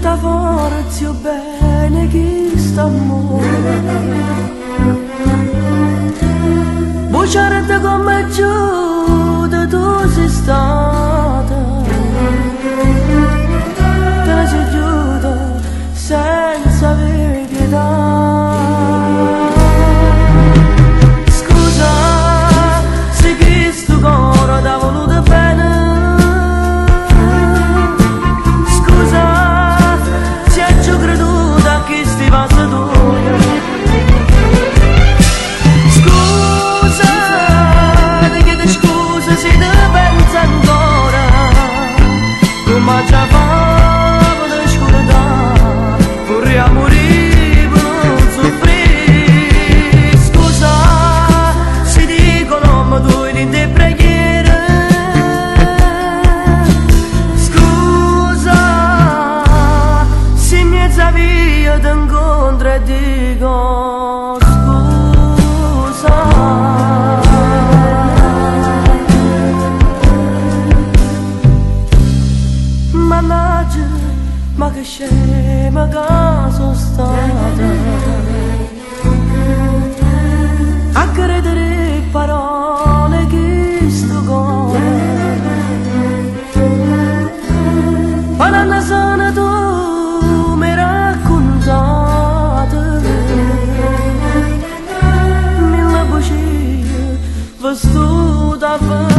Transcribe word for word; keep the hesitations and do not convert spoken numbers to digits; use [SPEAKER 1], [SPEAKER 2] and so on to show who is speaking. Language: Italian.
[SPEAKER 1] sta forza bene chi sta amore, buciarete come giuda tu sei stata, te ne sei giuda senza avere pietà. Scusa se chi sto cuore t'ha voluto bene, ma già favo da scordare, vorrei morire per non soffrire. Scusa se dicono ma tu in te preghiere, scusa se in mezza via ti incontro e dico scusa. Mannaggia, ma che scema che sono stata a credere parole che sto cuore, ma non sono tu mi raccontate mille bugie vestuta